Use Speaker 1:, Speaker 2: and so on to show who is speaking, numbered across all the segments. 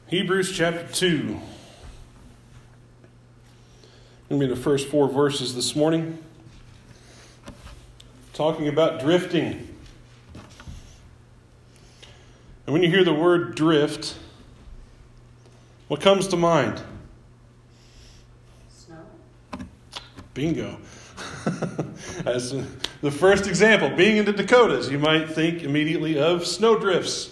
Speaker 1: Hebrews chapter 2. Going to be the first 4 verses this morning. Talking about drifting. And when you hear the word drift, what comes to mind?
Speaker 2: Snow.
Speaker 1: Bingo. As the first example, being in the Dakotas, you might think immediately of snowdrifts.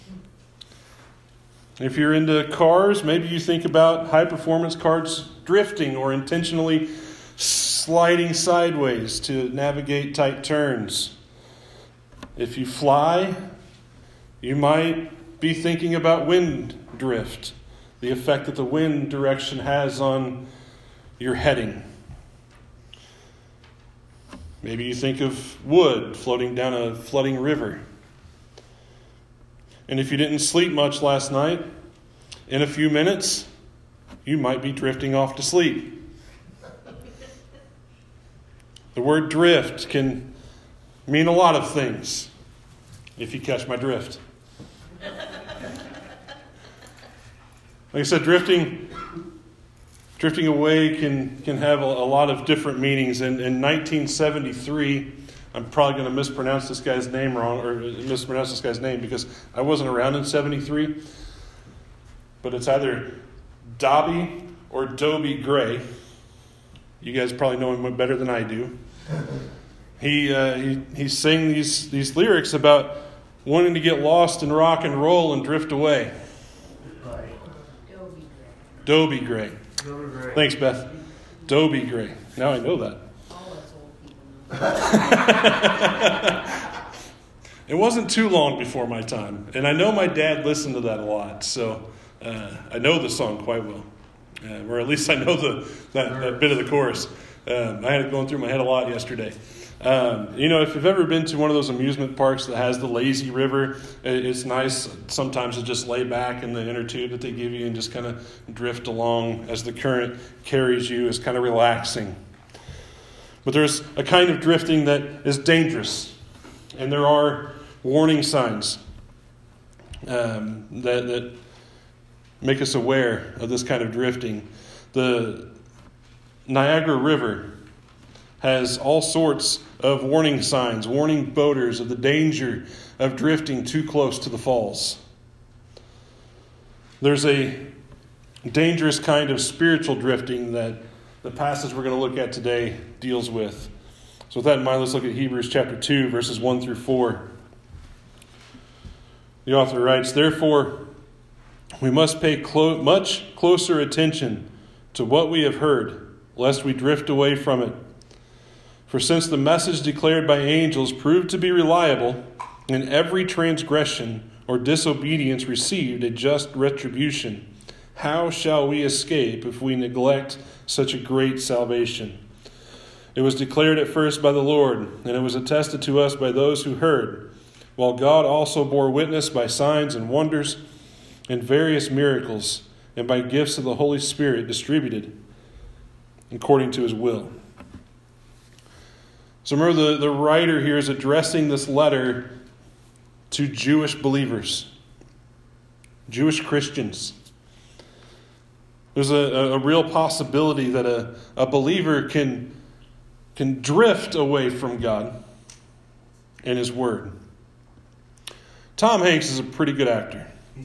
Speaker 1: If you're into cars, maybe you think about high-performance cars drifting or intentionally sliding sideways to navigate tight turns. If you fly, you might be thinking about wind drift, the effect that the wind direction has on your heading. Maybe you think of wood floating down a flooding river. And if you didn't sleep much last night, in a few minutes, you might be drifting off to sleep. The word drift can mean a lot of things, if you catch my drift. Like I said, drifting away can have a lot of different meanings. In 1973, I'm probably going to mispronounce this guy's name because I wasn't around in 73. But it's either Dobby or Dobie Gray. You guys probably know him better than I do. He sang these lyrics about wanting to get lost in rock and roll and drift away. Dobie Gray. Thanks, Beth. Dobie Gray. Now I know that. It wasn't too long before my time. And I know my dad listened to that a lot. So I know the song quite well. Or at least I know that bit of the chorus. I had it going through my head a lot yesterday. If you've ever been to one of those amusement parks that has the lazy river, it's nice sometimes to just lay back in the inner tube that they give you and just kind of drift along as the current carries you. It's kind of relaxing. But there's a kind of drifting that is dangerous. And there are warning signs that make us aware of this kind of drifting. The Niagara River has all sorts of warning signs, warning boaters of the danger of drifting too close to the falls. There's a dangerous kind of spiritual drifting that the passage we're going to look at today deals with. So with that in mind, let's look at Hebrews chapter 2, verses 1 through 4. The author writes, "Therefore, we must pay much closer attention to what we have heard, lest we drift away from it. For since the message declared by angels proved to be reliable, and every transgression or disobedience received a just retribution, how shall we escape if we neglect such a great salvation? It was declared at first by the Lord, and it was attested to us by those who heard, while God also bore witness by signs and wonders and various miracles, and by gifts of the Holy Spirit distributed according to his will." So remember, the writer here is addressing this letter to Jewish believers, Jewish Christians. There's a real possibility that a believer can drift away from God and his word. Tom Hanks is a pretty good actor.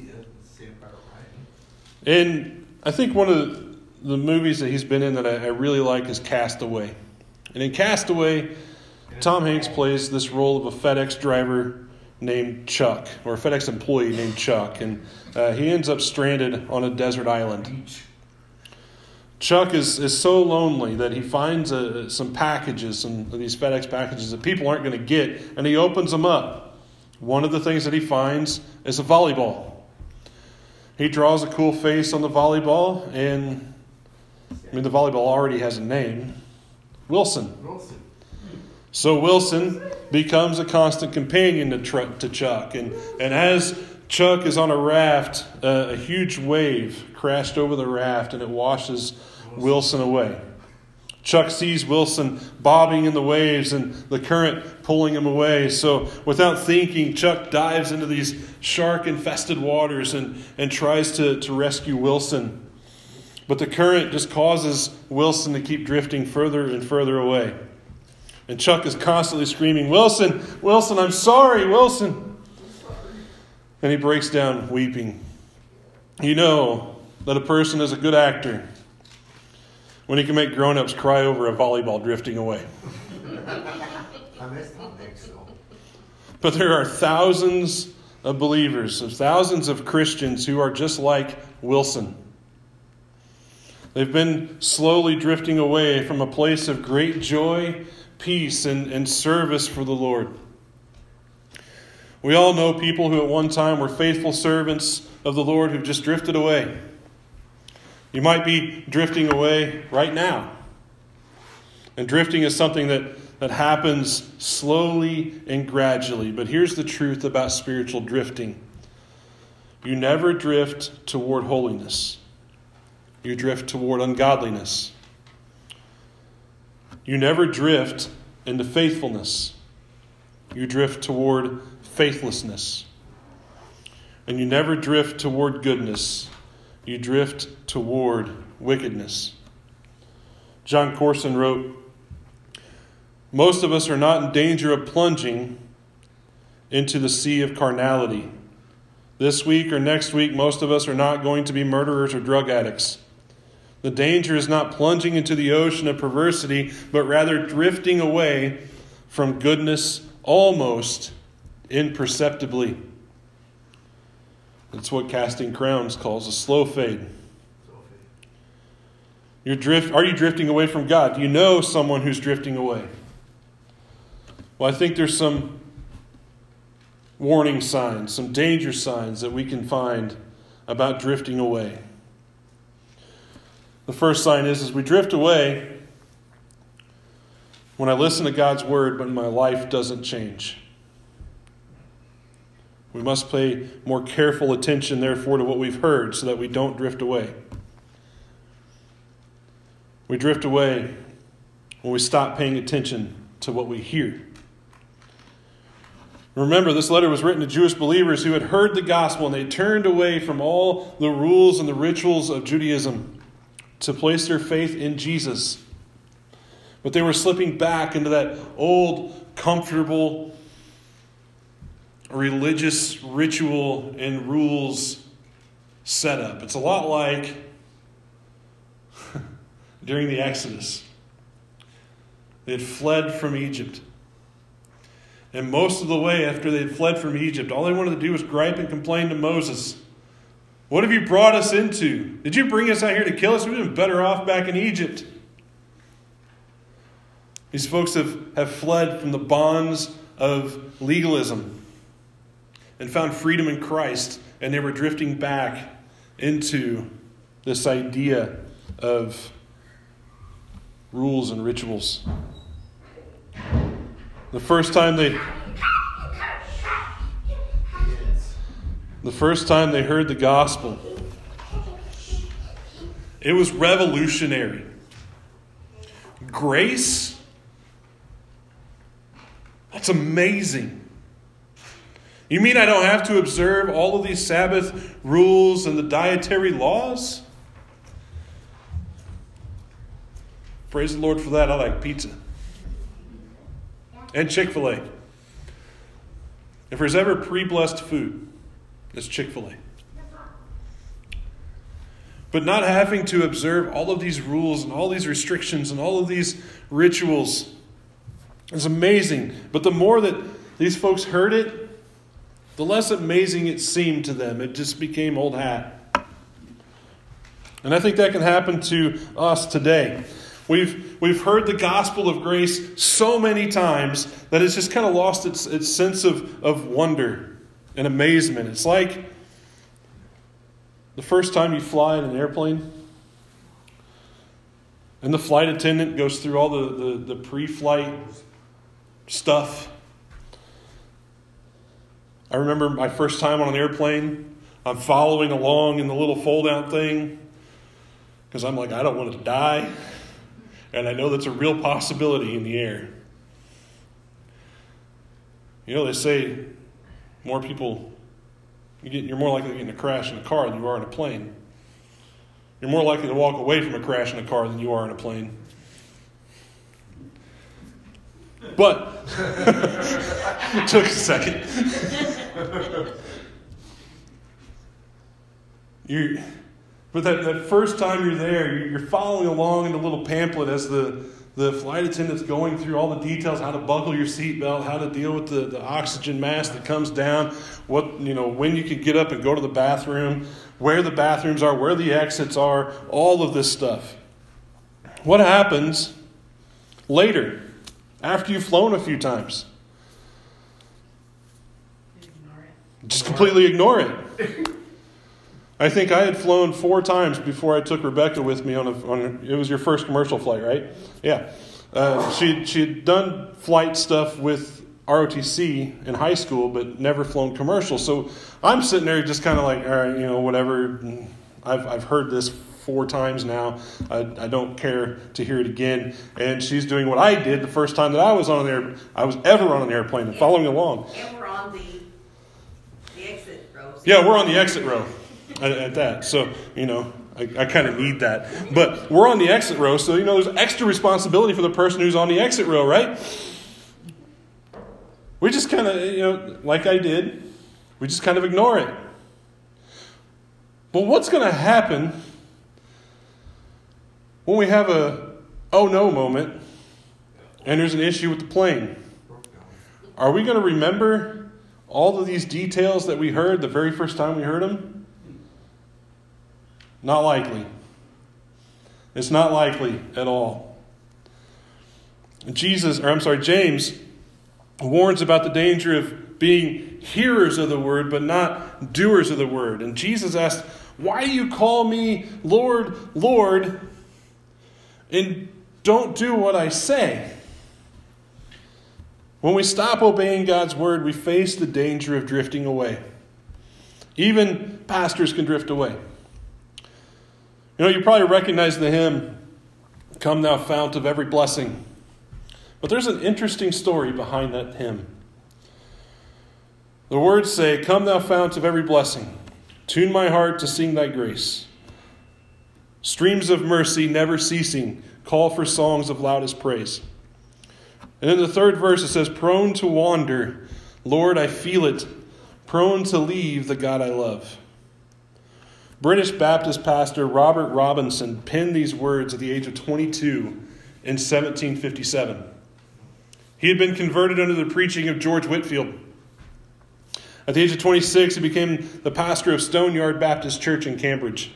Speaker 1: And I think one of the movies that he's been in that I really like is Castaway. And in Castaway, Tom Hanks plays this role of a FedEx driver named Chuck, or a FedEx employee named Chuck. And he ends up stranded on a desert island. Chuck is so lonely that he finds some packages, these FedEx packages that people aren't going to get, and he opens them up. One of the things that he finds is a volleyball. He draws a cool face on the volleyball, and the volleyball already has a name. Wilson. So Wilson becomes a constant companion to Chuck. And as Chuck is on a raft, a huge wave crashed over the raft, and it washes Wilson away. Chuck sees Wilson bobbing in the waves and the current pulling him away. So without thinking, Chuck dives into these shark-infested waters and tries to rescue Wilson. But the current just causes Wilson to keep drifting further and further away. And Chuck is constantly screaming, "Wilson, Wilson, I'm sorry, Wilson." And he breaks down weeping. You know that a person is a good actor when he can make grown-ups cry over a volleyball drifting away. But there are thousands of believers, thousands of Christians who are just like Wilson. They've been slowly drifting away from a place of great joy, peace, and service for the Lord. We all know people who at one time were faithful servants of the Lord who've just drifted away. You might be drifting away right now. And drifting is something that happens slowly and gradually. But here's the truth about spiritual drifting. You never drift toward holiness. You drift toward ungodliness. You never drift into faithfulness. You drift toward faithlessness. And you never drift toward goodness. You drift toward wickedness. John Corson wrote, "Most of us are not in danger of plunging into the sea of carnality. This week or next week, most of us are not going to be murderers or drug addicts. The danger is not plunging into the ocean of perversity, but rather drifting away from goodness almost imperceptibly." That's what Casting Crowns calls a slow fade. Are you drifting away from God? Do you know someone who's drifting away? Well, I think there's some warning signs, some danger signs that we can find about drifting away. The first sign is we drift away when I listen to God's word, but my life doesn't change. We must pay more careful attention, therefore, to what we've heard so that we don't drift away. We drift away when we stop paying attention to what we hear. Remember, this letter was written to Jewish believers who had heard the gospel and they turned away from all the rules and the rituals of Judaism to place their faith in Jesus. But they were slipping back into that old, comfortable, religious ritual and rules setup. It's a lot like during the Exodus. They had fled from Egypt. And most of the way after they had fled from Egypt, all they wanted to do was gripe and complain to Moses. "What have you brought us into? Did you bring us out here to kill us? We'd been better off back in Egypt." These folks have fled from the bonds of legalism and found freedom in Christ, and they were drifting back into this idea of rules and rituals. The first time they heard the gospel, it was revolutionary. Grace? That's amazing. You mean I don't have to observe all of these Sabbath rules and the dietary laws? Praise the Lord for that. I like pizza. And Chick-fil-A. If there's ever pre-blessed food, it's Chick-fil-A. But not having to observe all of these rules and all these restrictions and all of these rituals is amazing. But the more that these folks heard it, the less amazing it seemed to them. It just became old hat. And I think that can happen to us today. We've heard the gospel of grace so many times that it's just kind of lost its sense of wonder and amazement. It's like the first time you fly in an airplane and the flight attendant goes through all the pre-flight stuff. I remember my first time on an airplane. I'm following along in the little fold-out thing because I'm like, I don't want it to die. And I know that's a real possibility in the air. You know, they say more people, you're more likely to get in a crash in a car than you are in a plane. You're more likely to walk away from a crash in a car than you are in a plane. But, it took a second. But that first time you're there, you're following along in the little pamphlet as the flight attendant's going through all the details, how to buckle your seatbelt, how to deal with the oxygen mask that comes down, when you can get up and go to the bathroom, where the bathrooms are, where the exits are, all of this stuff. What happens later, after you've flown a few times? Just completely ignore it. I think I had flown 4 times before I took Rebecca with me it was your first commercial flight, right? Yeah. She had done flight stuff with ROTC in high school, but never flown commercial. So I'm sitting there just kind of like, all right, whatever. I've heard this 4 times now. I don't care to hear it again. And she's doing what I did the first time that I was ever on an airplane and following along.
Speaker 2: And we're on the exit row.
Speaker 1: Yeah, we're on the exit row. At that. So, I kind of need that. But we're on the exit row, so, there's extra responsibility for the person who's on the exit row, right? We just kind of, like I did, we just kind of ignore it. But what's going to happen when we have a oh no moment and there's an issue with the plane? Are we going to remember all of these details that we heard the very first time we heard them? Not likely. It's not likely at all. James warns about the danger of being hearers of the word, but not doers of the word. And Jesus asked, "Why do you call me Lord, Lord, and don't do what I say?" When we stop obeying God's word, we face the danger of drifting away. Even pastors can drift away. You probably recognize the hymn, "Come Thou Fount of Every Blessing." But there's an interesting story behind that hymn. The words say, "Come Thou Fount of Every Blessing, tune my heart to sing Thy grace. Streams of mercy never ceasing, call for songs of loudest praise." And in the 3rd verse it says, "Prone to wander, Lord, I feel it, prone to leave the God I love." British Baptist pastor Robert Robinson penned these words at the age of 22 in 1757. He had been converted under the preaching of George Whitefield. At the age of 26, he became the pastor of Stoneyard Baptist Church in Cambridge.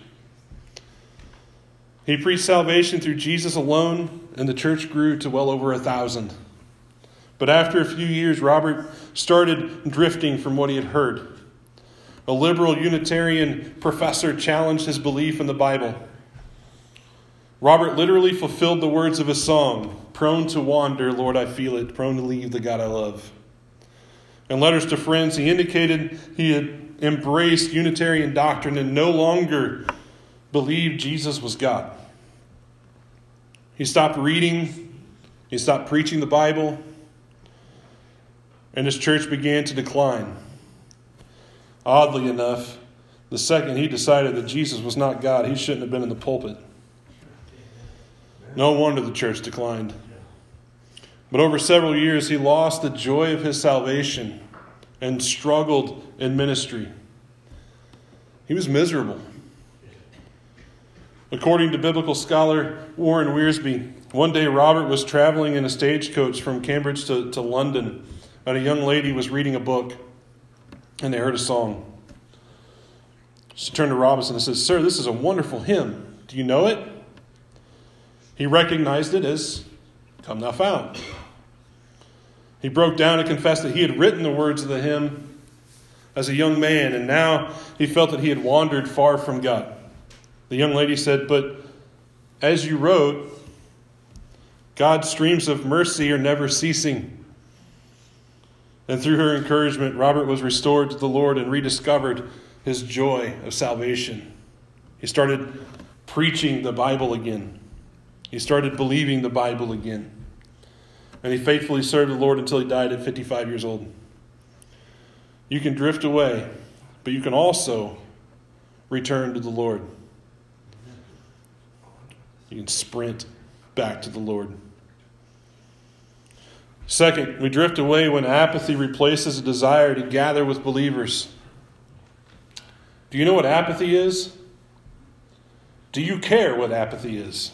Speaker 1: He preached salvation through Jesus alone, and the church grew to well over 1,000. But after a few years, Robert started drifting from what he had heard. A liberal Unitarian professor challenged his belief in the Bible. Robert literally fulfilled the words of a song, "Prone to wander, Lord, I feel it, prone to leave the God I love." In letters to friends, he indicated he had embraced Unitarian doctrine and no longer believed Jesus was God. He stopped reading, he stopped preaching the Bible, and his church began to decline. Oddly enough, the second he decided that Jesus was not God, he shouldn't have been in the pulpit. No wonder the church declined. But over several years, he lost the joy of his salvation and struggled in ministry. He was miserable. According to biblical scholar Warren Wiersbe, one day Robert was traveling in a stagecoach from Cambridge to London, and a young lady was reading a book. And they heard a song. She turned to Robinson and said, "Sir, this is a wonderful hymn. Do you know it?" He recognized it as "Come Thou Fount." He broke down and confessed that he had written the words of the hymn as a young man, and now he felt that he had wandered far from God. The young lady said, "But as you wrote, God's streams of mercy are never ceasing." And through her encouragement, Robert was restored to the Lord and rediscovered his joy of salvation. He started preaching the Bible again. He started believing the Bible again. And he faithfully served the Lord until he died at 55 years old. You can drift away, but you can also return to the Lord. You can sprint back to the Lord. Second, we drift away when apathy replaces a desire to gather with believers. Do you know what apathy is? Do you care what apathy is?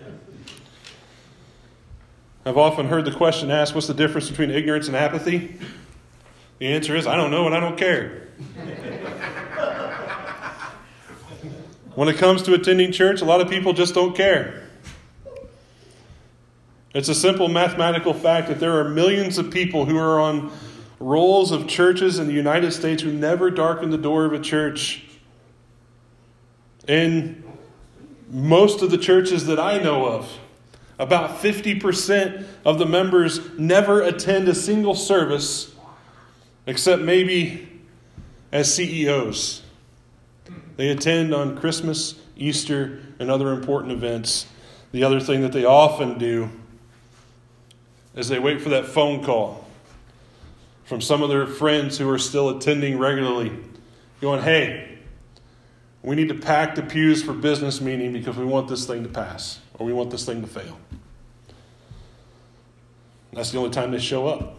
Speaker 1: I've often heard the question asked, what's the difference between ignorance and apathy? The answer is, I don't know and I don't care. When it comes to attending church, a lot of people just don't care. It's a simple mathematical fact that there are millions of people who are on rolls of churches in the United States who never darken the door of a church. In most of the churches that I know of, about 50% of the members never attend a single service, except maybe as CEOs. They attend on Christmas, Easter, and other important events. The other thing that they often do is they wait for that phone call from some of their friends who are still attending regularly, going, hey, we need to pack the pews for business meeting because we want this thing to pass, or we want this thing to fail. That's the only time they show up.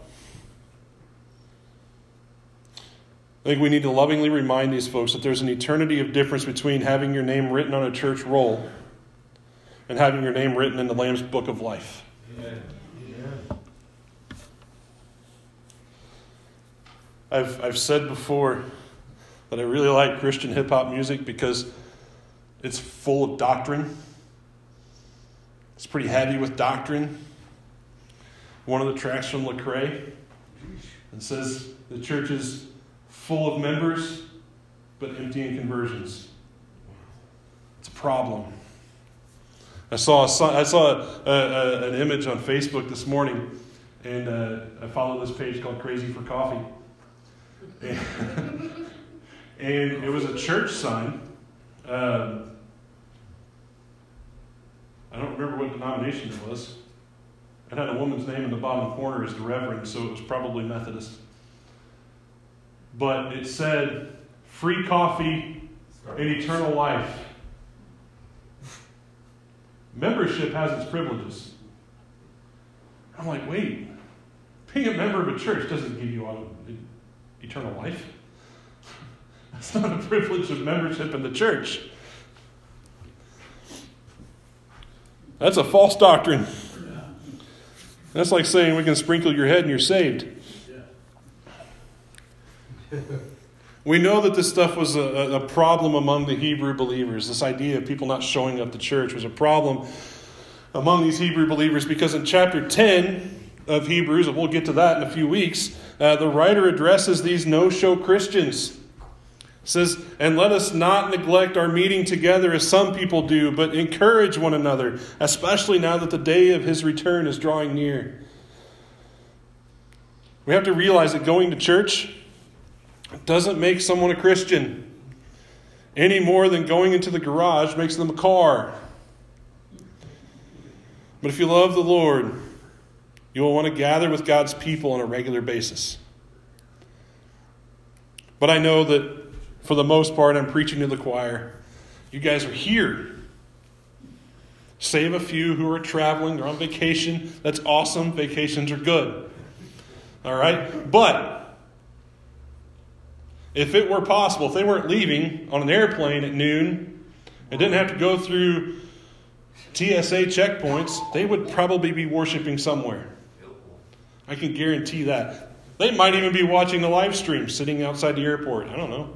Speaker 1: I think we need to lovingly remind these folks that there's an eternity of difference between having your name written on a church roll and having your name written in the Lamb's Book of Life. Amen. I've said before that I really like Christian hip-hop music because it's full of doctrine. It's pretty heavy with doctrine. One of the tracks from Lecrae, it says the church is full of members, but empty in conversions. It's a problem. I saw an image on Facebook this morning, and I follow this page called Crazy for Coffee. And it was a church sign. I don't remember what denomination it was. It had a woman's name in the bottom corner as the Reverend, so it was probably Methodist. But it said, free coffee and eternal life. Membership has its privileges. I'm like, wait, being a member of a church doesn't give you eternal life. That's not a privilege of membership in the church. That's a false doctrine. That's like saying we can sprinkle your head and you're saved. We know that this stuff was a problem among the Hebrew believers. This idea of people not showing up to church was a problem among these Hebrew believers because in chapter 10 of Hebrews, and we'll get to that in a few weeks, the writer addresses these no-show Christians. It says, and let us not neglect our meeting together as some people do, but encourage one another, especially now that the day of his return is drawing near. We have to realize that going to church doesn't make someone a Christian any more than going into the garage makes them a car. But if you love the Lord, you will want to gather with God's people on a regular basis. But I know that for the most part, I'm preaching to the choir. You guys are here. Save a few who are traveling. They're on vacation. That's awesome. Vacations are good. All right? But if it were possible, if they weren't leaving on an airplane at noon and didn't have to go through TSA checkpoints, they would probably be worshiping somewhere. I can guarantee that. They might even be watching the live stream sitting outside the airport. I don't know.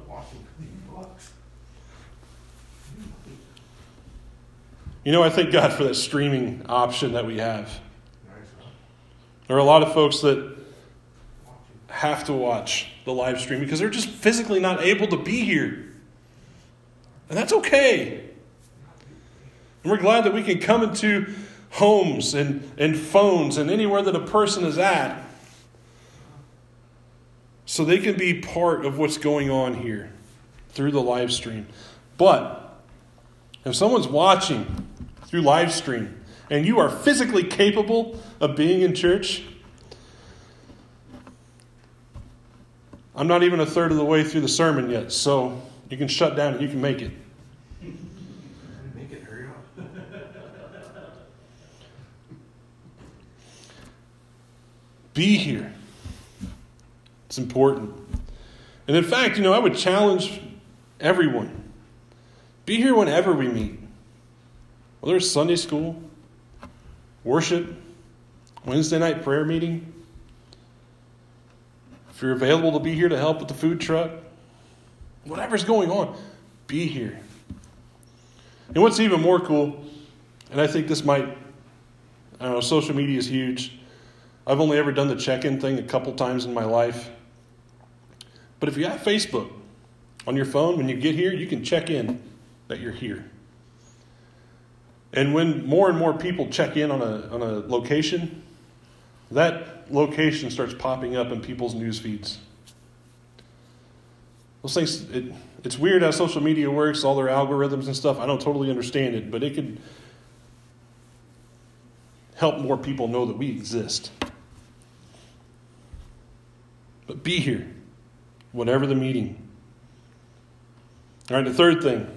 Speaker 1: You know, I thank God for that streaming option that we have. There are a lot of folks that have to watch the live stream because they're just physically not able to be here. And that's okay. And we're glad that we can come into homes and phones and anywhere that a person is at so they can be part of what's going on here through the live stream. But if someone's watching through live stream and you are physically capable of being in church, I'm not even a third of the way through the sermon yet, so you can shut down and you can make it.
Speaker 3: Make it, hurry up.
Speaker 1: Be here. It's important. And in fact, I would challenge everyone. Be here whenever we meet. Whether it's Sunday school, worship, Wednesday night prayer meeting. If you're available to be here to help with the food truck, whatever's going on, be here. And what's even more cool, and I think this might, social media is huge. I've only ever done the check-in thing a couple times in my life. But if you have Facebook on your phone, when you get here, you can check in that you're here. And when more and more people check in on a location, that location starts popping up in people's news feeds. Those things, it's weird how social media works, all their algorithms and stuff. I don't totally understand it, but it could help more people know that we exist. But be here, whatever the meeting. All right, the third thing.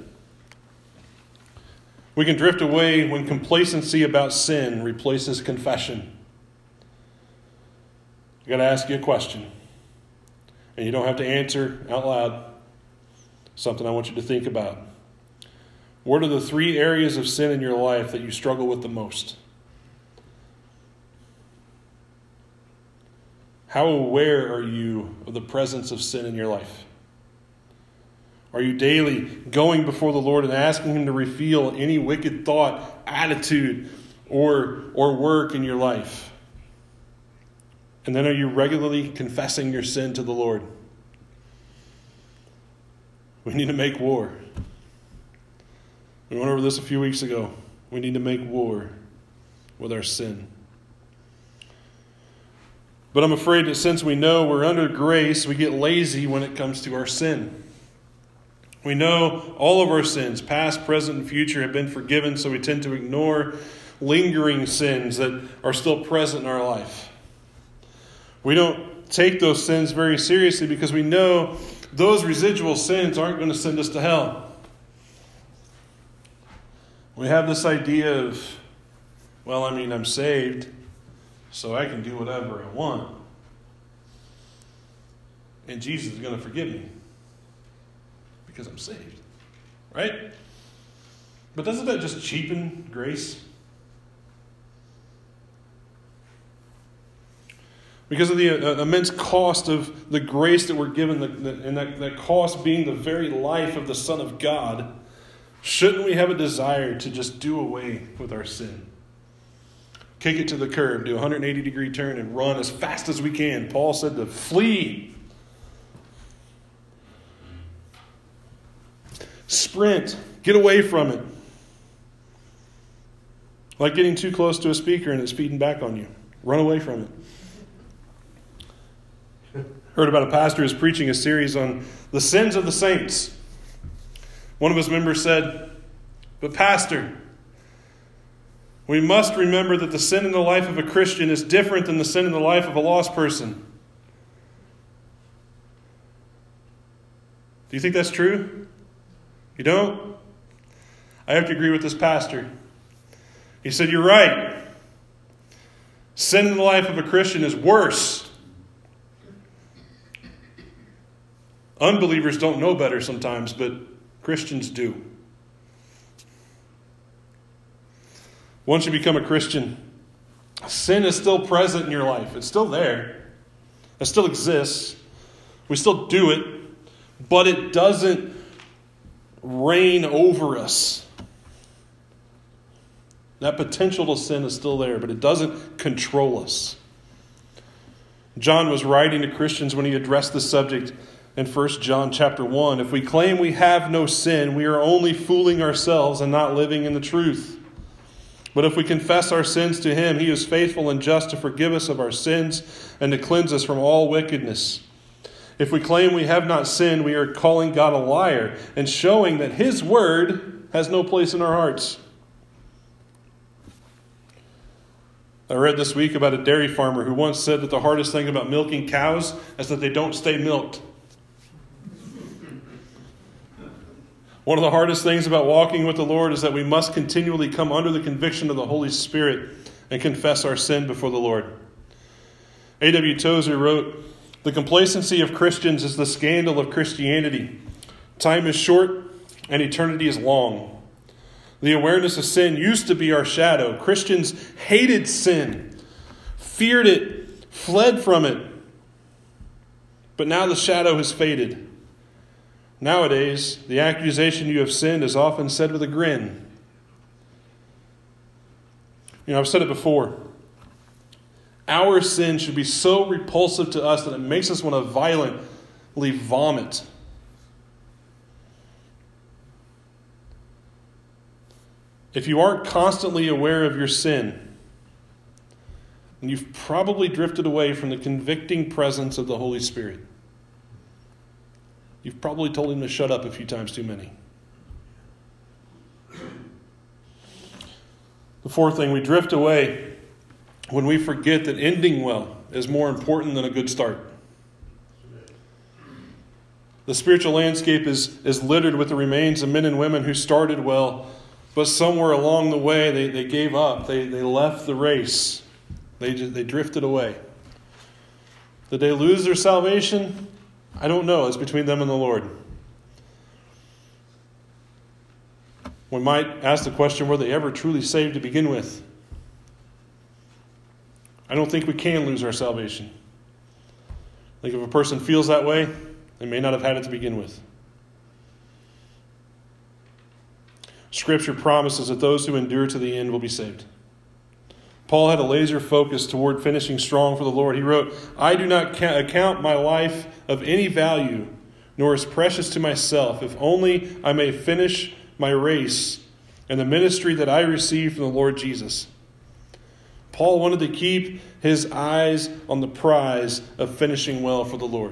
Speaker 1: We can drift away when complacency about sin replaces confession. I got to ask you a question. And you don't have to answer out loud. Something I want you to think about. What are the 3 areas of sin in your life that you struggle with the most? How aware are you of the presence of sin in your life? Are you daily going before the Lord and asking Him to reveal any wicked thought, attitude, or work in your life? And then are you regularly confessing your sin to the Lord? We need to make war. We went over this a few weeks ago. We need to make war with our sin. But I'm afraid that since we know we're under grace, we get lazy when it comes to our sin. We know all of our sins, past, present, and future, have been forgiven, so we tend to ignore lingering sins that are still present in our life. We don't take those sins very seriously because we know those residual sins aren't going to send us to hell. We have this idea of, I'm saved, so I can do whatever I want. And Jesus is going to forgive me because I'm saved. Right? But doesn't that just cheapen grace? Because of the immense cost of the grace that we're given, and that cost being the very life of the Son of God, shouldn't we have a desire to just do away with our sin? Kick it to the curb, do a 180-degree turn, and run as fast as we can. Paul said to flee. Sprint. Get away from it. Like getting too close to a speaker and it's feeding back on you. Run away from it. Heard about a pastor who's preaching a series on the sins of the saints. One of his members said, "But pastor, we must remember that the sin in the life of a Christian is different than the sin in the life of a lost person." Do you think that's true? You don't? I have to agree with this pastor. He said, "You're right. Sin in the life of a Christian is worse. Unbelievers don't know better sometimes, but Christians do." Once you become a Christian, sin is still present in your life. It's still there. It still exists. We still do it, but it doesn't reign over us. That potential to sin is still there, but it doesn't control us. John was writing to Christians when he addressed the subject in 1 John chapter 1. If we claim we have no sin, we are only fooling ourselves and not living in the truth. But if we confess our sins to Him, He is faithful and just to forgive us of our sins and to cleanse us from all wickedness. If we claim we have not sinned, we are calling God a liar and showing that His word has no place in our hearts. I read this week about a dairy farmer who once said that the hardest thing about milking cows is that they don't stay milked. One of the hardest things about walking with the Lord is that we must continually come under the conviction of the Holy Spirit and confess our sin before the Lord. A.W. Tozer wrote, "The complacency of Christians is the scandal of Christianity. Time is short and eternity is long. The awareness of sin used to be our shadow. Christians hated sin, feared it, fled from it. But now the shadow has faded. Nowadays, the accusation you have sinned is often said with a grin." I've said it before. Our sin should be so repulsive to us that it makes us want to violently vomit. If you aren't constantly aware of your sin, then you've probably drifted away from the convicting presence of the Holy Spirit. You've probably told him to shut up a few times too many. The fourth thing, we drift away when we forget that ending well is more important than a good start. The spiritual landscape is littered with the remains of men and women who started well, but somewhere along the way they gave up. They left the race. They drifted away. Did they lose their salvation? I don't know. It's between them and the Lord. We might ask the question, were they ever truly saved to begin with? I don't think we can lose our salvation. I think if a person feels that way, they may not have had it to begin with. Scripture promises that those who endure to the end will be saved. Paul had a laser focus toward finishing strong for the Lord. He wrote, "I do not account my life of any value, nor as precious to myself, if only I may finish my race and the ministry that I received from the Lord Jesus." Paul wanted to keep his eyes on the prize of finishing well for the Lord.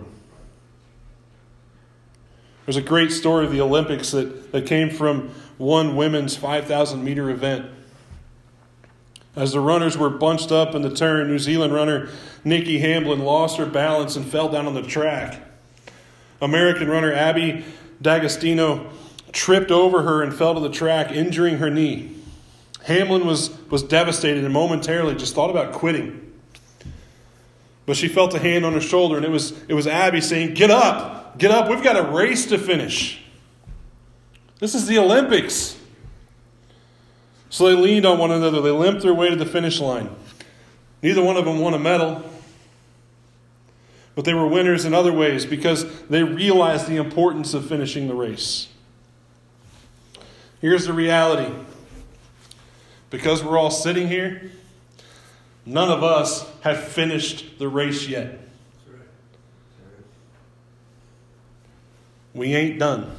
Speaker 1: There's a great story of the Olympics that came from one women's 5,000 meter event. As the runners were bunched up in the turn, New Zealand runner Nikki Hamblin lost her balance and fell down on the track. American runner Abby D'Agostino tripped over her and fell to the track, injuring her knee. Hamlin was devastated and momentarily just thought about quitting. But she felt a hand on her shoulder, and it was Abby saying, "Get up, we've got a race to finish. This is the Olympics." So they leaned on one another. They limped their way to the finish line. Neither one of them won a medal. But they were winners in other ways because they realized the importance of finishing the race. Here's the reality. Because we're all sitting here, none of us have finished the race yet. We ain't done.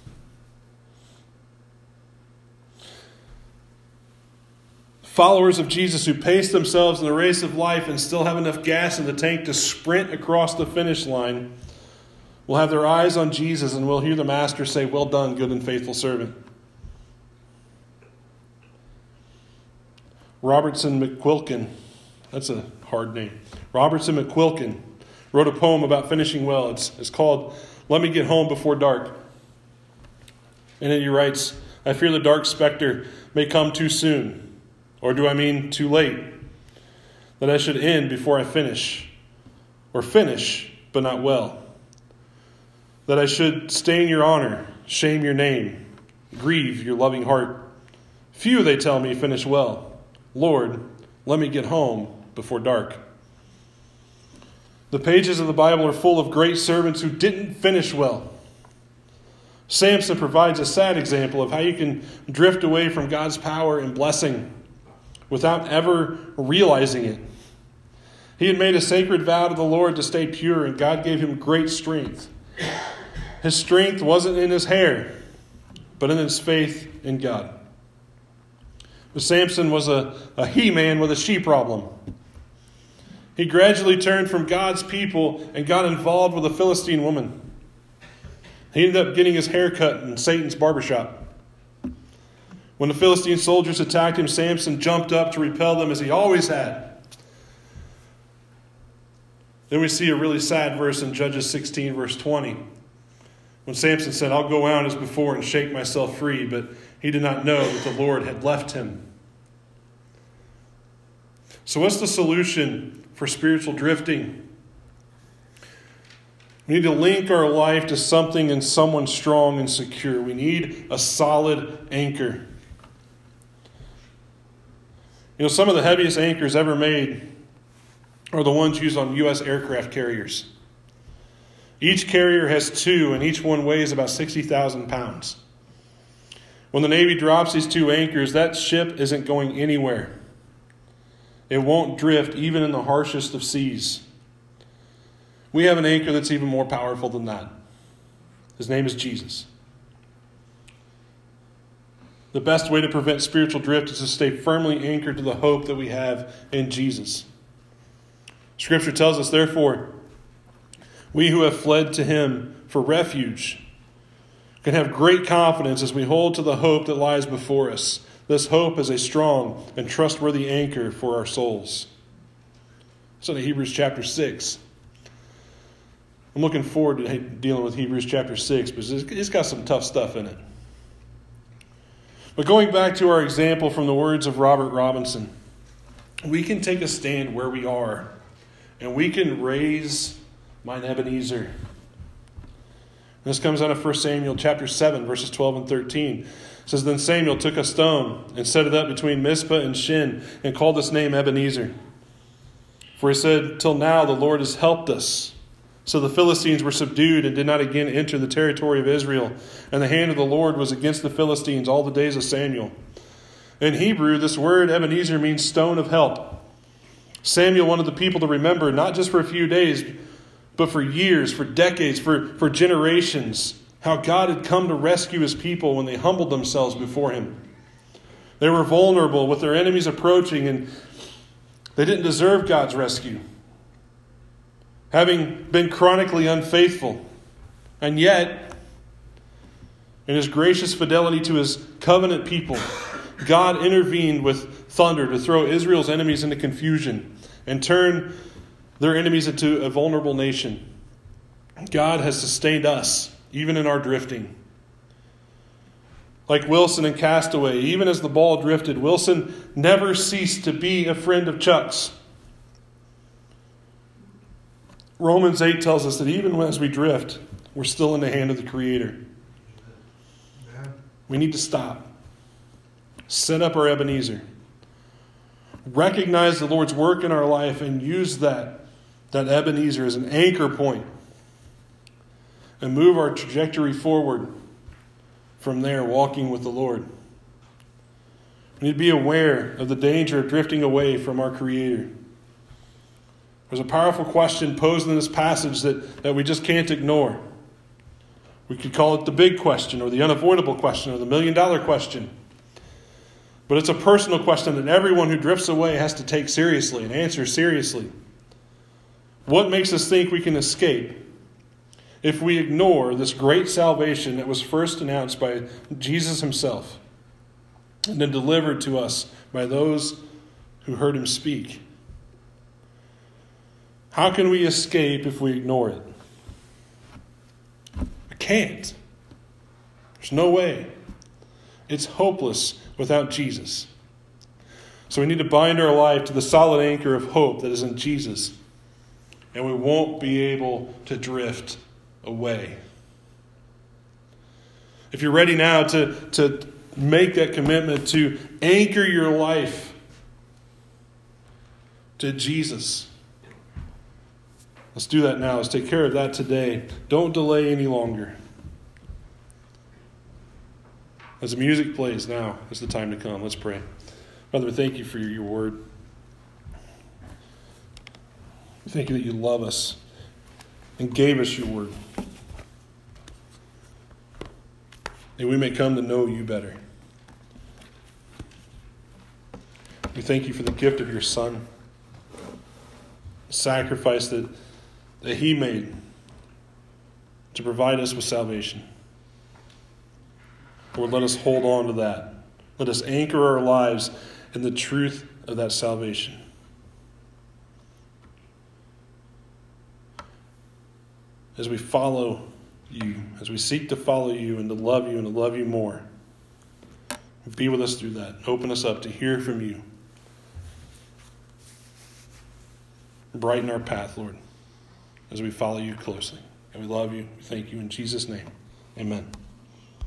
Speaker 1: Followers of Jesus who pace themselves in the race of life and still have enough gas in the tank to sprint across the finish line will have their eyes on Jesus and will hear the Master say, "Well done, good and faithful servant." Robertson McQuilkin, that's a hard name. Robertson McQuilkin wrote a poem about finishing well. It's called "Let Me Get Home Before Dark." And then he writes, "I fear the dark specter may come too soon. Or do I mean too late? That I should end before I finish. Or finish, but not well. That I should stain your honor, shame your name, grieve your loving heart. Few, they tell me, finish well. Lord, let me get home before dark." The pages of the Bible are full of great servants who didn't finish well. Samson provides a sad example of how you can drift away from God's power and blessing without ever realizing it. He had made a sacred vow to the Lord to stay pure, and God gave him great strength. His strength wasn't in his hair, but in his faith in God. But Samson was a he-man with a she problem. He gradually turned from God's people and got involved with a Philistine woman. He ended up getting his hair cut in Satan's barbershop. When the Philistine soldiers attacked him, Samson jumped up to repel them as he always had. Then we see a really sad verse in Judges 16, verse 20. When Samson said, I'll go out as before and shake myself free, but he did not know that the Lord had left him. So what's the solution for spiritual drifting? We need to link our life to something and someone strong and secure. We need a solid anchor. You know, some of the heaviest anchors ever made are the ones used on U.S. aircraft carriers. Each carrier has two, and each one weighs about 60,000 pounds. When the Navy drops these two anchors, that ship isn't going anywhere. It won't drift even in the harshest of seas. We have an anchor that's even more powerful than that. His name is Jesus. The best way to prevent spiritual drift is to stay firmly anchored to the hope that we have in Jesus. Scripture tells us, therefore, we who have fled to him for refuge can have great confidence as we hold to the hope that lies before us. This hope is a strong and trustworthy anchor for our souls. It's in Hebrews chapter 6. I'm looking forward to dealing with Hebrews chapter 6, because it's got some tough stuff in it. But going back to our example from the words of Robert Robinson, we can take a stand where we are, and we can raise mine Ebenezer. This comes out of 1 Samuel chapter 7, verses 12 and 13. It says, Then Samuel took a stone and set it up between Mizpah and Shin, and called its name Ebenezer. For he said, Till now the Lord has helped us. So the Philistines were subdued and did not again enter the territory of Israel. And the hand of the Lord was against the Philistines all the days of Samuel. In Hebrew, this word Ebenezer means stone of help. Samuel wanted the people to remember, not just for a few days, but for years, for decades, for generations, how God had come to rescue his people when they humbled themselves before him. They were vulnerable with their enemies approaching, and they didn't deserve God's rescue, having been chronically unfaithful. And yet, in his gracious fidelity to his covenant people, God intervened with thunder to throw Israel's enemies into confusion and turn their enemies into a vulnerable nation. God has sustained us, even in our drifting. Like Wilson in Castaway, even as the ball drifted, Wilson never ceased to be a friend of Chuck's. Romans 8 tells us that even as we drift, we're still in the hand of the Creator. We need to stop. Set up our Ebenezer. Recognize the Lord's work in our life and use that Ebenezer as an anchor point. And move our trajectory forward from there, walking with the Lord. We need to be aware of the danger of drifting away from our Creator. There's a powerful question posed in this passage that we just can't ignore. We could call it the big question, or the unavoidable question, or the $1 million question. But it's a personal question that everyone who drifts away has to take seriously and answer seriously. What makes us think we can escape if we ignore this great salvation that was first announced by Jesus himself and then delivered to us by those who heard him speak? How can we escape if we ignore it? I can't. There's no way. It's hopeless without Jesus. So we need to bind our life to the solid anchor of hope that is in Jesus, and we won't be able to drift away. If you're ready now to make that commitment to anchor your life to Jesus, let's do that now. Let's take care of that today. Don't delay any longer. As the music plays now, is the time to come. Let's pray. Father, thank you for your word. Thank you that you love us and gave us your word, that we may come to know you better. We thank you for the gift of your Son, the sacrifice that he made to provide us with salvation. Lord, let us hold on to that. Let us anchor our lives in the truth of that salvation. as we follow you, as we seek to follow you and to love you and to love you more. Be with us through that. Open us up to hear from you. Brighten our path, Lord, as we follow you closely. And we love you. We thank you in Jesus' name. Amen.